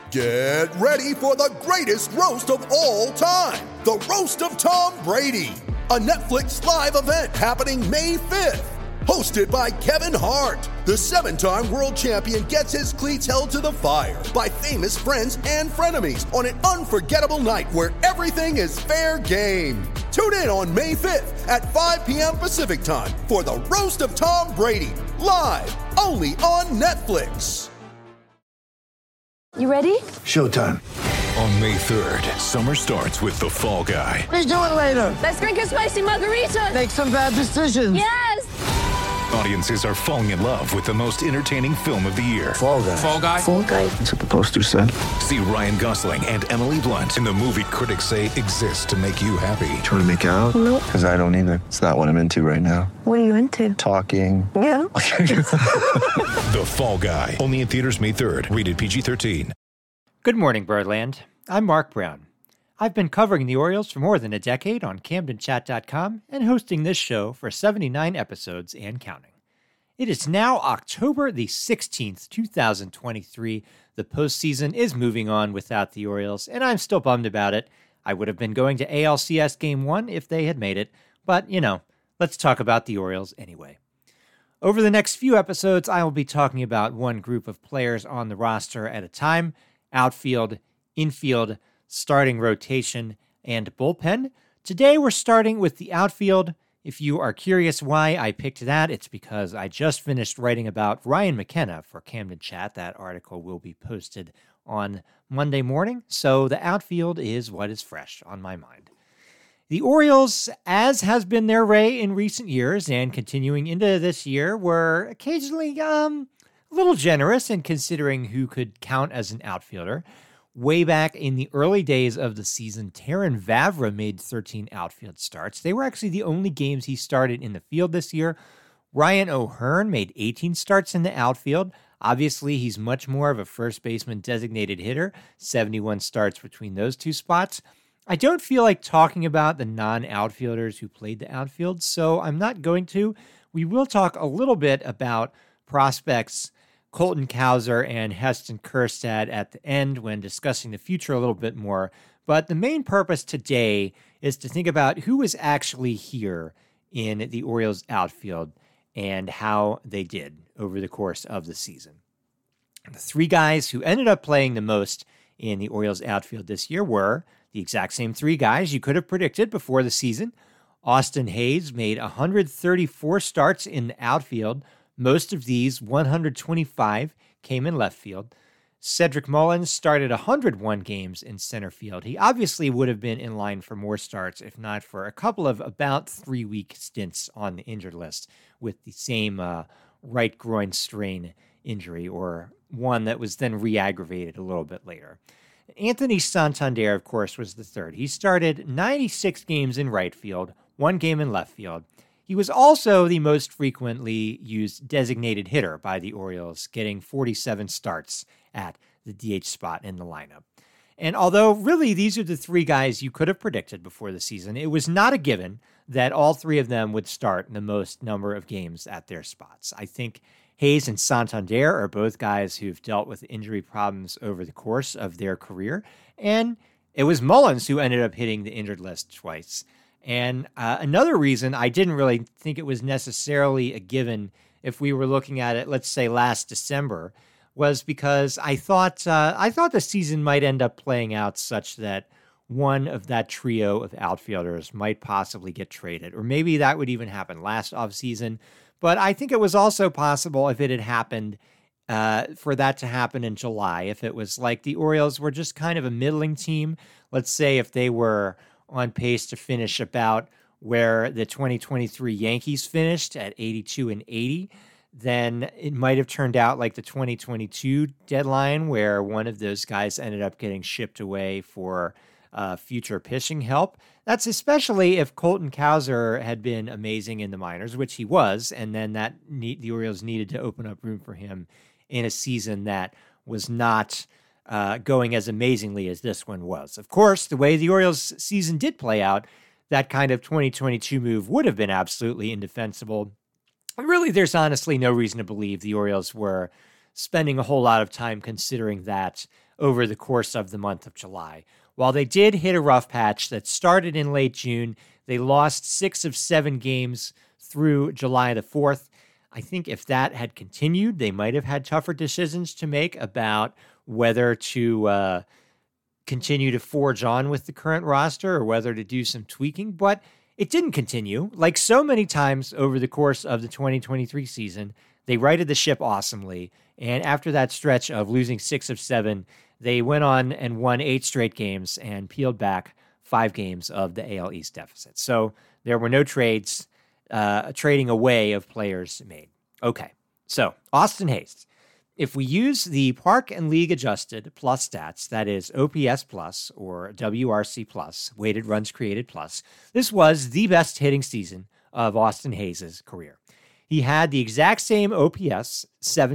Get ready for the greatest roast of all time, the Roast of Tom Brady, a Netflix live event happening May 5th. Hosted by Kevin Hart, the 7-time world champion gets his cleats held to the fire by famous friends and frenemies on an unforgettable night where everything is fair game. Tune in on May 5th at 5 p.m. Pacific time for the Roast of Tom Brady, live only on Netflix. You ready? Showtime. On May 3rd, summer starts with The Fall Guy. Let's do it later. Let's drink a spicy margarita. Make some bad decisions. Yes! Audiences are falling in love with the most entertaining film of the year. Fall Guy. Fall Guy? Fall guy. That's what the poster said. See Ryan Gosling and Emily Blunt in the movie critics say exists to make you happy. Trying to make it out? Nope. Because I don't either. It's not what I'm into right now. What are you into? Talking. Yeah. The Fall Guy. Only in theaters May 3rd. Rated PG-13. Good morning, Birdland. I'm Mark Brown. I've been covering the Orioles for more than a decade on CamdenChat.com and hosting this show for 79 episodes and counting. It is now October the 16th, 2023. The postseason is moving on without the Orioles, and I'm still bummed about it. I would have been going to ALCS Game 1 if they had made it, but, let's talk about the Orioles anyway. Over the next few episodes, I will be talking about one group of players on the roster at a time: outfield, infield, starting rotation, and bullpen. Today, we're starting with the outfield. If you are curious why I picked that, it's because I just finished writing about Ryan McKenna for Camden Chat. That article will be posted on Monday morning, so the outfield is what is fresh on my mind. The Orioles, as has been their way in recent years and continuing into this year, were occasionally a little generous in considering who could count as an outfielder. Way back in the early days of the season, Terrin Vavra made 13 outfield starts. They were actually the only games he started in the field this year. Ryan O'Hearn made 18 starts in the outfield. Obviously, he's much more of a first baseman designated hitter, 71 starts between those two spots. I don't feel like talking about the non-outfielders who played the outfield, so I'm not going to. We will talk a little bit about prospects Colton Cowser and Heston Kjerstad at the end when discussing the future a little bit more. But the main purpose today is to think about who is actually here in the Orioles outfield and how they did over the course of the season. The three guys who ended up playing the most in the Orioles outfield this year were the exact same three guys you could have predicted before the season. Austin Hays made 134 starts in the outfield. Most of these, 125, came in left field. Cedric Mullins started 101 games in center field. He obviously would have been in line for more starts, if not for a couple of about 3-week stints on the injured list with the same right groin strain injury, or one that was then re-aggravated a little bit later. Anthony Santander, of course, was the third. He started 96 games in right field, 1 game in left field. He was also the most frequently used designated hitter by the Orioles, getting 47 starts at the DH spot in the lineup. And although really these are the three guys you could have predicted before the season, it was not a given that all three of them would start the most number of games at their spots. I think Hays and Santander are both guys who've dealt with injury problems over the course of their career, and it was Mullins who ended up hitting the injured list twice. And another reason I didn't really think it was necessarily a given if we were looking at it, let's say last December, was because I thought the season might end up playing out such that one of that trio of outfielders might possibly get traded, or maybe that would even happen last offseason. But I think it was also possible if it had happened for that to happen in July, if it was like the Orioles were just kind of a middling team. Let's say if they were on pace to finish about where the 2023 Yankees finished at 82-80, then it might have turned out like the 2022 deadline where one of those guys ended up getting shipped away for future pitching help. That's especially if Colton Cowser had been amazing in the minors, which he was, and then the Orioles needed to open up room for him in a season that was not going as amazingly as this one was. Of course, the way the Orioles season did play out, that kind of 2022 move would have been absolutely indefensible. And really, there's honestly no reason to believe the Orioles were spending a whole lot of time considering that over the course of the month of July. While they did hit a rough patch that started in late June, they lost 6 of 7 games through July the 4th. I think if that had continued, they might have had tougher decisions to make about whether to continue to forge on with the current roster or whether to do some tweaking, but it didn't continue. Like so many times over the course of the 2023 season, they righted the ship awesomely, and after that stretch of losing 6 of 7, they went on and won 8 straight games and peeled back 5 games of the AL East deficit. So there were no trades, trading away of players made. Okay, so Austin Hays. If we use the Park and League adjusted plus stats, that is OPS plus or WRC plus, weighted runs created plus, this was the best hitting season of Austin Hays' career. He had the exact same OPS,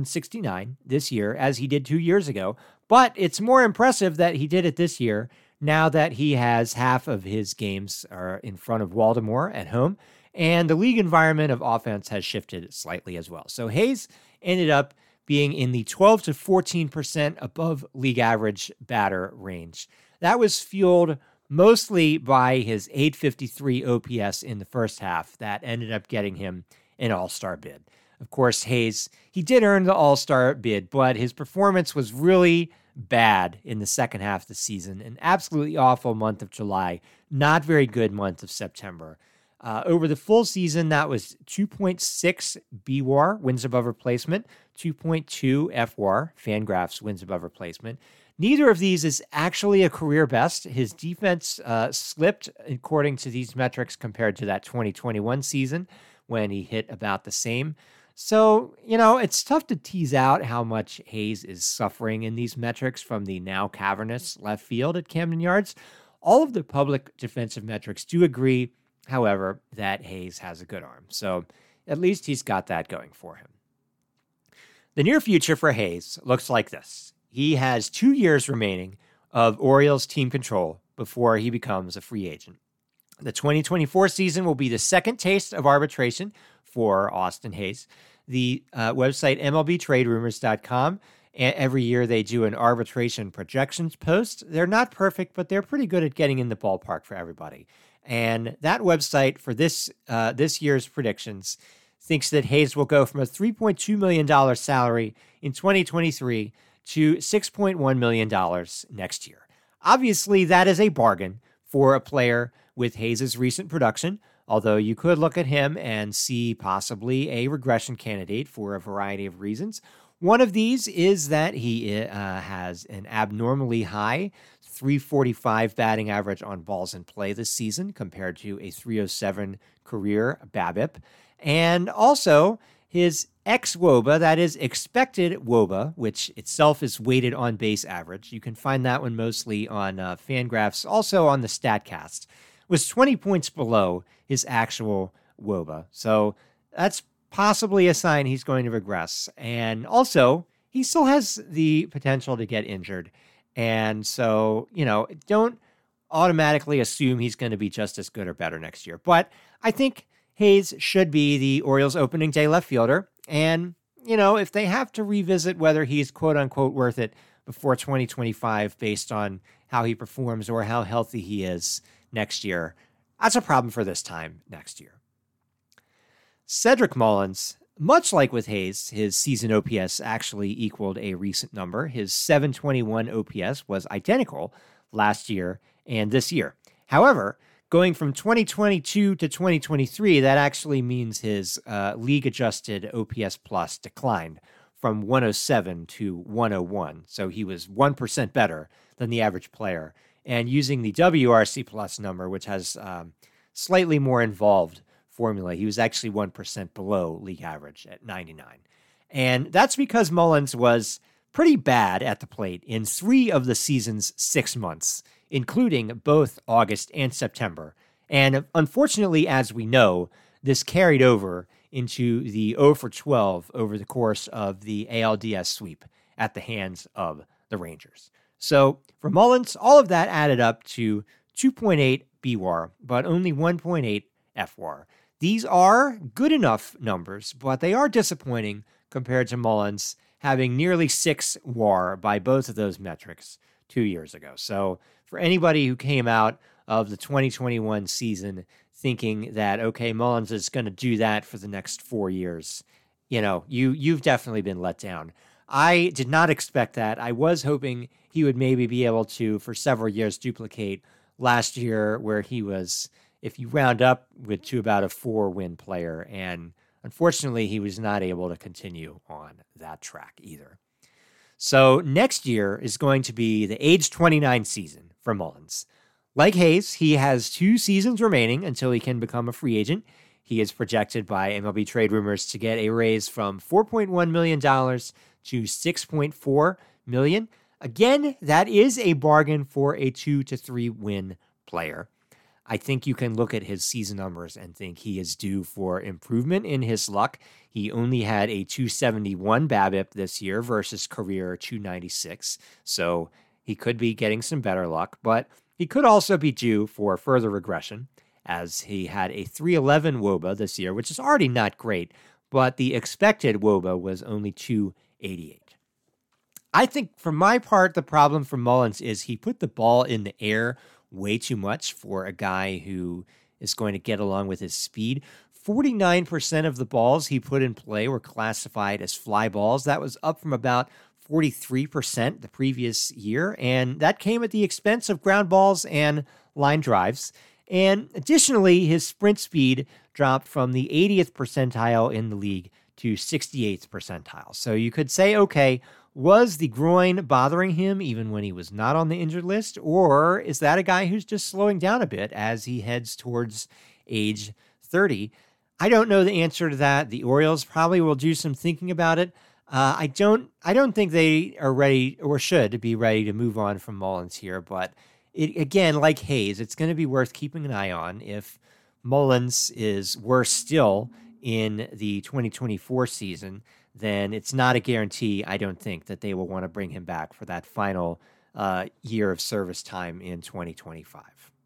769, this year as he did 2 years ago, but it's more impressive that he did it this year now that he has half of his games are in front of Baltimore at home, and the league environment of offense has shifted slightly as well. So Hays ended up being in the 12 to 14% above league average batter range. That was fueled mostly by his 853 OPS in the first half that ended up getting him an all-star bid. Of course, Hays, he did earn the all-star bid, but his performance was really bad in the second half of the season. An absolutely awful month of July, not very good month of September. Over the full season, that was 2.6 BWAR, wins above replacement, 2.2 FWAR, Fangraphs wins above replacement. Neither of these is actually a career best. His defense slipped according to these metrics compared to that 2021 season when he hit about the same. So, it's tough to tease out how much Hays is suffering in these metrics from the now cavernous left field at Camden Yards. All of the public defensive metrics do agree, however, that Hays has a good arm. So at least he's got that going for him. The near future for Hays looks like this. He has 2 years remaining of Orioles team control before he becomes a free agent. The 2024 season will be the second taste of arbitration for Austin Hays. The website MLBTradeRumors.com, every year they do an arbitration projections post. They're not perfect, but they're pretty good at getting in the ballpark for everybody. And that website for this year's predictions thinks that Hays will go from a $3.2 million salary in 2023 to $6.1 million next year. Obviously, that is a bargain for a player with Hays' recent production, although you could look at him and see possibly a regression candidate for a variety of reasons. One of these is that he has an abnormally high 345 batting average on balls in play this season compared to a 307 career BABIP. And also his xWOBA, that is expected WOBA, which itself is weighted on base average. You can find that one mostly on Fangraphs, also on the StatCast, was 20 points below his actual WOBA. So that's possibly a sign he's going to regress. And also, he still has the potential to get injured. And so, don't automatically assume he's going to be just as good or better next year. But I think Hays should be the Orioles opening day left fielder. And, if they have to revisit whether he's quote unquote worth it before 2025 based on how he performs or how healthy he is next year, that's a problem for this time next year. Cedric Mullins, much like with Hays, his season OPS actually equaled a recent number. His 721 OPS was identical last year and this year. However, going from 2022 to 2023, that actually means his league-adjusted OPS plus declined from 107 to 101. So he was 1% better than the average player. And using the WRC plus number, which has slightly more involved formula, he was actually 1% below league average at 99. And that's because Mullins was pretty bad at the plate in 3 of the season's 6 months, including both August and September. And unfortunately, as we know, this carried over into the 0 for 12 over the course of the ALDS sweep at the hands of the Rangers. So for Mullins, all of that added up to 2.8 BWAR, but only 1.8 FWAR. These are good enough numbers, but they are disappointing compared to Mullins having nearly 6 WAR by both of those metrics 2 years ago. So for anybody who came out of the 2021 season thinking that, okay, Mullins is going to do that for the next 4 years, you've definitely been let down. I did not expect that. I was hoping he would maybe be able to, for several years, duplicate last year where he was, if you round up, to about a 4-win player. And unfortunately, he was not able to continue on that track either. So next year is going to be the age 29 season for Mullins. Like Hayes, he has 2 seasons remaining until he can become a free agent. He is projected by MLB Trade Rumors to get a raise from $4.1 million to $6.4 million. Again, that is a bargain for a 2 to 3 win player. I think you can look at his season numbers and think he is due for improvement in his luck. He only had a 271 BABIP this year versus career 296, so he could be getting some better luck, but he could also be due for further regression, as he had a 311 WOBA this year, which is already not great, but the expected WOBA was only 288. I think, for my part, the problem for Mullins is he put the ball in the air way too much for a guy who is going to get along with his speed. 49% of the balls he put in play were classified as fly balls. That was up from about 43% the previous year, and that came at the expense of ground balls and line drives. And additionally, his sprint speed dropped from the 80th percentile in the league to 68th percentile. So you could say, okay, was the groin bothering him even when he was not on the injured list? Or is that a guy who's just slowing down a bit as he heads towards age 30? I don't know the answer to that. The Orioles probably will do some thinking about it. I don't think they are ready or should be ready to move on from Mullins here, but again, like Hayes, it's going to be worth keeping an eye on. If Mullins is worse still in the 2024 season, then it's not a guarantee, I don't think, that they will want to bring him back for that final year of service time in 2025.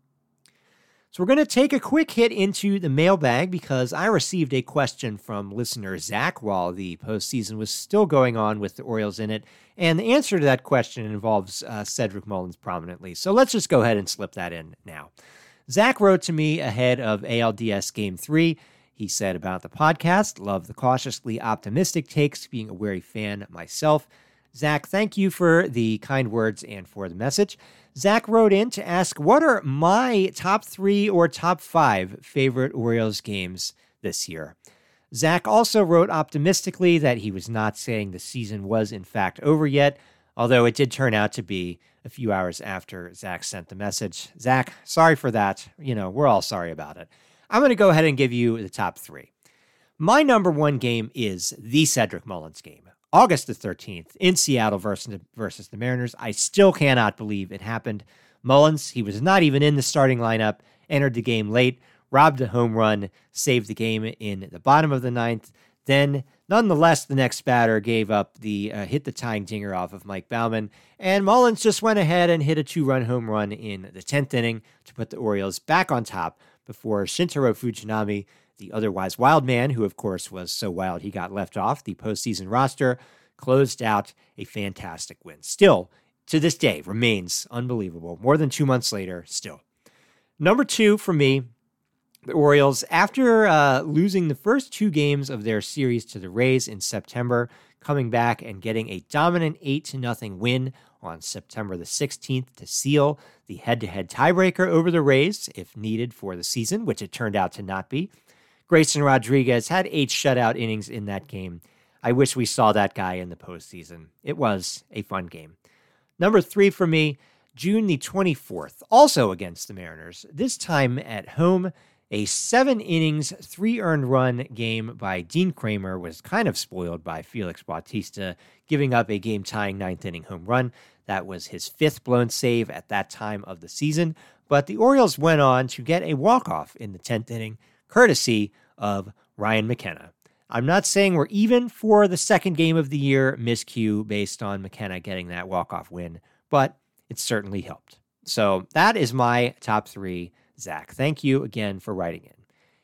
So we're going to take a quick hit into the mailbag because I received a question from listener Zach while the postseason was still going on with the Orioles in it, and the answer to that question involves Cedric Mullins prominently. So let's just go ahead and slip that in now. Zach wrote to me ahead of ALDS Game 3. He said about the podcast, love the cautiously optimistic takes, being a wary fan myself. Zach, thank you for the kind words and for the message. Zach wrote in to ask, what are my top 3 or top 5 favorite Orioles games this year? Zach also wrote optimistically that he was not saying the season was in fact over yet, although it did turn out to be a few hours after Zach sent the message. Zach, sorry for that. We're all sorry about it. I'm going to go ahead and give you the top 3. My number 1 game is the Cedric Mullins game. August the 13th in Seattle versus the Mariners. I still cannot believe it happened. Mullins, he was not even in the starting lineup, entered the game late, robbed a home run, saved the game in the bottom of the 9th. Then, nonetheless, the next batter gave up hit the tying dinger off of Mike Baumann, and Mullins just went ahead and hit a 2-run home run in the 10th inning to put the Orioles back on top before Shintaro Fujinami, the otherwise wild man, who of course was so wild he got left off the postseason roster, closed out a fantastic win. Still, to this day, remains unbelievable. More than 2 months later, still. Number 2 for me, the Orioles, after losing the first 2 games of their series to the Rays in September, coming back and getting a dominant 8-0 win on September the 16th to seal the head-to-head tiebreaker over the Rays, if needed for the season, which it turned out to not be. Grayson Rodriguez had 8 shutout innings in that game. I wish we saw that guy in the postseason. It was a fun game. Number 3 for me, June the 24th, also against the Mariners, this time at home. A 7 innings, 3 earned run game by Dean Kramer was kind of spoiled by Felix Bautista giving up a game-tying 9th inning home run. That was his 5th blown save at that time of the season. But the Orioles went on to get a walk-off in the 10th inning, courtesy of Ryan McKenna. I'm not saying we're even for the second game of the year miscue based on McKenna getting that walk-off win, but it certainly helped. So that is my top 3. Zach, thank you again for writing in.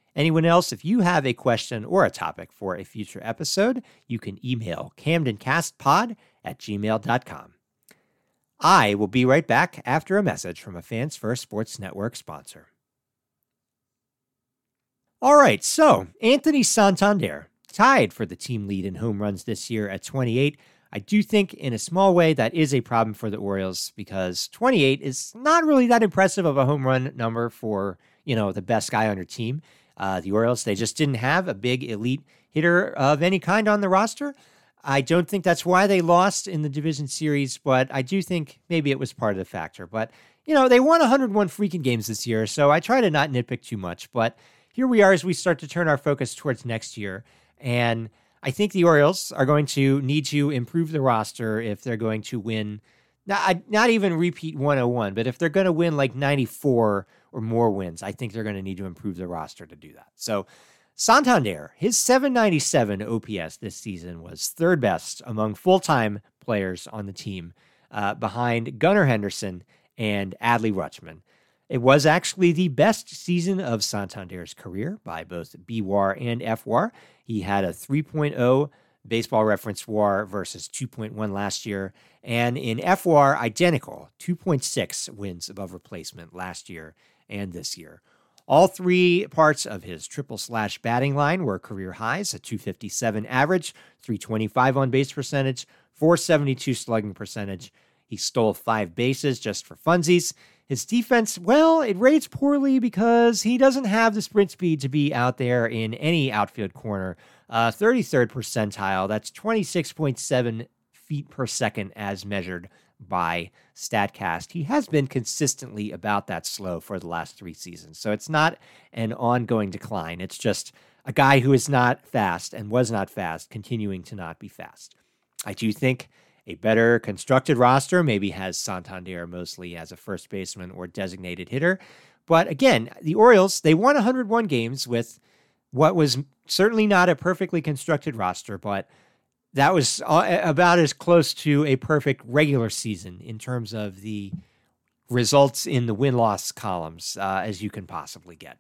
Anyone else, if you have a question or a topic for a future episode, you can email camdencastpod@gmail.com. I will be right back after a message from a Fans First Sports Network sponsor. All right, so Anthony Santander tied for the team lead in home runs this year at 28. I do think in a small way that is a problem for the Orioles because 28 is not really that impressive of a home run number for, the best guy on your team. The Orioles, they just didn't have a big elite hitter of any kind on the roster. I don't think that's why they lost in the division series, but I do think maybe it was part of the factor. But, they won 101 freaking games this year, so I try to not nitpick too much. But here we are as we start to turn our focus towards next year. And I think the Orioles are going to need to improve the roster if they're going to win, not even repeat 101, but if they're going to win like 94 or more wins, I think they're going to need to improve the roster to do that. So Santander, his 797 OPS this season was third best among full-time players on the team, behind Gunnar Henderson and Adley Rutschman. It was actually the best season of Santander's career by both BWAR and FWAR. He had a 3.0 baseball reference WAR versus 2.1 last year, and in FWAR, identical 2.6 wins above replacement last year and this year. All three parts of his triple-slash batting line were career highs, a 257 average, 325 on-base percentage, 472 slugging percentage. He stole 5 bases just for funsies. His defense, well, it rates poorly because he doesn't have the sprint speed to be out there in any outfield corner. 33rd percentile, that's 26.7 feet per second as measured by StatCast. He has been consistently about that slow for the last 3 seasons, so it's not an ongoing decline. It's just a guy who is not fast and was not fast, continuing to not be fast. I do think a better constructed roster maybe has Santander mostly as a first baseman or designated hitter. But again, the Orioles, they won 101 games with what was certainly not a perfectly constructed roster, but that was about as close to a perfect regular season in terms of the results in the win-loss columns as you can possibly get.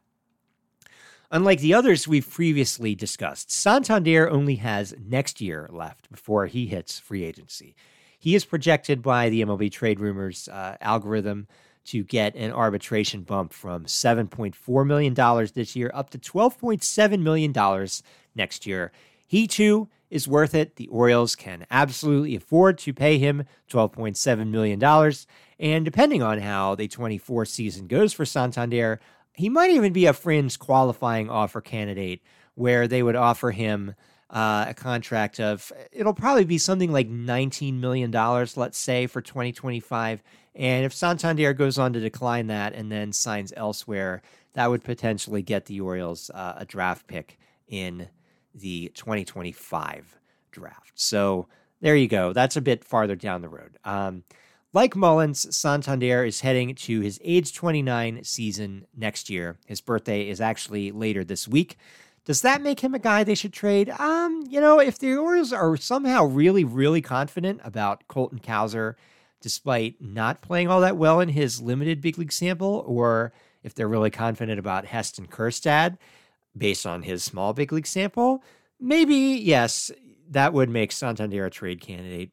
Unlike the others we've previously discussed, Santander only has next year left before he hits free agency. He is projected by the MLB Trade Rumors algorithm to get an arbitration bump from $7.4 million this year up to $12.7 million next year. He, too, is worth it. The Orioles can absolutely afford to pay him $12.7 million. And depending on how the 24 season goes for Santander, he might even be a fringe qualifying offer candidate where they would offer him a contract of, it'll probably be something like $19 million, let's say, for 2025. And if Santander goes on to decline that and then signs elsewhere, that would potentially get the Orioles a draft pick in the 2025 draft. So there you go. That's a bit farther down the road. Like Mullins, Santander is heading to his age 29 season next year. His birthday is actually later this week. Does that make him a guy they should trade? If the Orioles are somehow really, really confident about Colton Cowser, despite not playing all that well in his limited big league sample, or if they're really confident about Heston Kjerstad based on his small big league sample, maybe, yes, that would make Santander a trade candidate.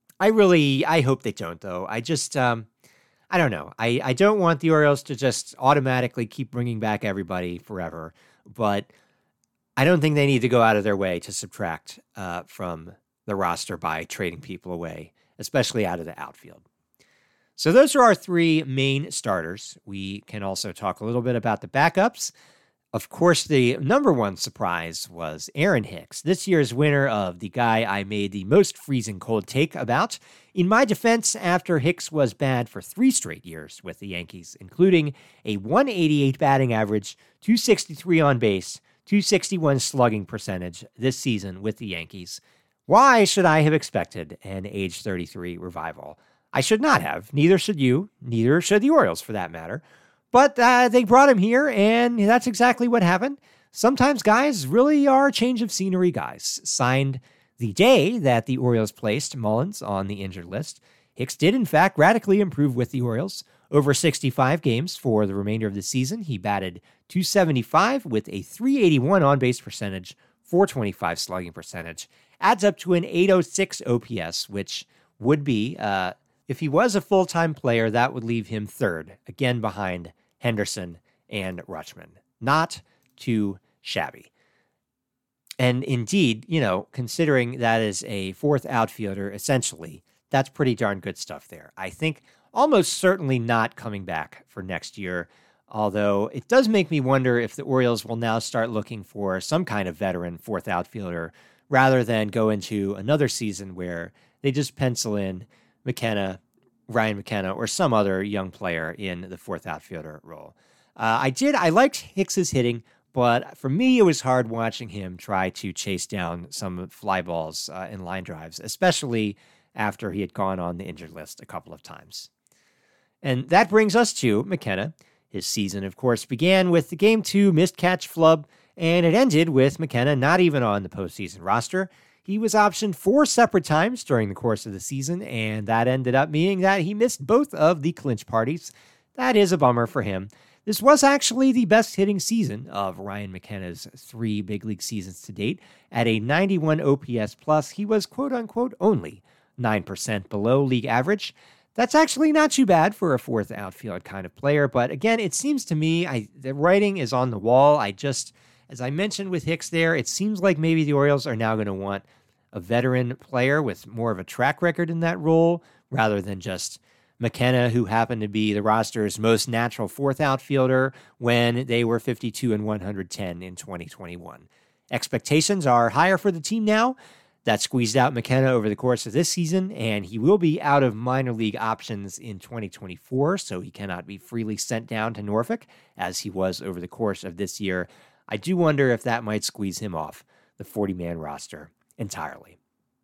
I hope they don't, though. I don't know. I don't want the Orioles to just automatically keep bringing back everybody forever, but I don't think they need to go out of their way to subtract from the roster by trading people away, especially out of the outfield. So those are our 3 main starters. We can also talk a little bit about the backups. Of course, the number one surprise was Aaron Hicks, this year's winner of the guy I made the most freezing cold take about. In my defense, after Hicks was bad for 3 straight years with the Yankees, including a 188 batting average, 263 on base, 261 slugging percentage this season with the Yankees, why should I have expected an age 33 revival? I should not have. Neither should you. Neither should the Orioles, for that matter. But they brought him here, and that's exactly what happened. Sometimes guys really are change of scenery guys. Signed the day that the Orioles placed Mullins on the injured list. Hicks did, in fact, radically improve with the Orioles. Over 65 games for the remainder of the season, he batted .275 with a .381 on-base percentage, .425 slugging percentage. Adds up to an .806 OPS, which would be, if he was a full-time player, that would leave him third, again behind Henderson and Rutschman. Not too shabby. And indeed, considering that is a fourth outfielder, essentially, that's pretty darn good stuff there. I think almost certainly not coming back for next year, although it does make me wonder if the Orioles will now start looking for some kind of veteran fourth outfielder rather than go into another season where they just pencil in Ryan McKenna, or some other young player in the fourth outfielder role. I liked Hicks's hitting, but for me, it was hard watching him try to chase down some fly balls and line drives, especially after he had gone on the injured list a couple of times. And that brings us to McKenna. His season, of course, began with the Game 2 missed catch flub, and it ended with McKenna not even on the postseason roster. He was optioned 4 separate times during the course of the season, and that ended up meaning that he missed both of the clinch parties. That is a bummer for him. This was actually the best hitting season of Ryan McKenna's 3 big league seasons to date. At a 91 OPS plus, he was quote-unquote only 9% below league average. That's actually not too bad for a fourth outfield kind of player, but again, it seems to me the writing is on the wall. As I mentioned with Hicks there, it seems like maybe the Orioles are now going to want a veteran player with more of a track record in that role rather than just McKenna, who happened to be the roster's most natural fourth outfielder when they were 52 and 110 in 2021. Expectations are higher for the team now. That squeezed out McKenna over the course of this season, and he will be out of minor league options in 2024, so he cannot be freely sent down to Norfolk as he was over the course of this year. I do wonder if that might squeeze him off the 40-man roster entirely.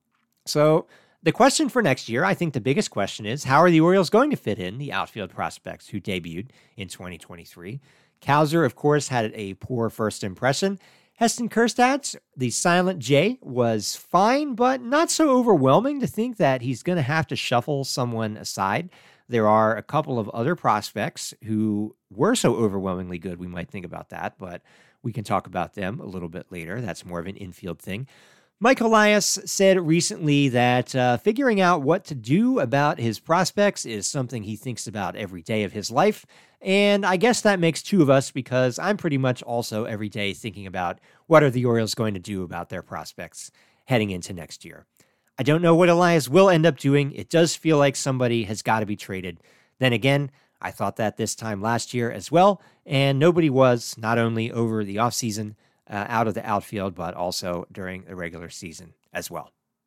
So the question for next year, I think the biggest question is, how are the Orioles going to fit in the outfield prospects who debuted in 2023? Cowser, of course, had a poor first impression. Heston Kjerstad, the silent J, was fine, but not so overwhelming to think that he's going to have to shuffle someone aside. There are a couple of other prospects who were so overwhelmingly good, we might think about that, but we can talk about them a little bit later. That's more of an infield thing. Mike Elias said recently that figuring out what to do about his prospects is something he thinks about every day of his life. And I guess that makes two of us, because I'm pretty much also every day thinking about what are the Orioles going to do about their prospects heading into next year. I don't know what Elias will end up doing. It does feel like somebody has got to be traded. Then again, I thought that this time last year as well, and nobody was, not only over the offseason, out of the outfield, but also during the regular season as well.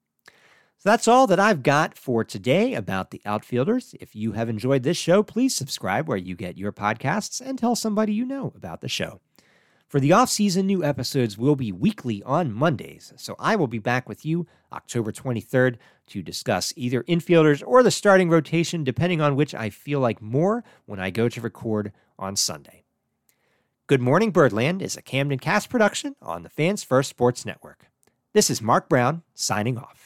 So that's all that I've got for today about the outfielders. If you have enjoyed this show, please subscribe where you get your podcasts and tell somebody you know about the show. For the off-season, new episodes will be weekly on Mondays, so I will be back with you October 23rd to discuss either infielders or the starting rotation, depending on which I feel like more when I go to record on Sunday. Good Morning Birdland is a Camden Cast production on the Fans First Sports Network. This is Mark Brown, signing off.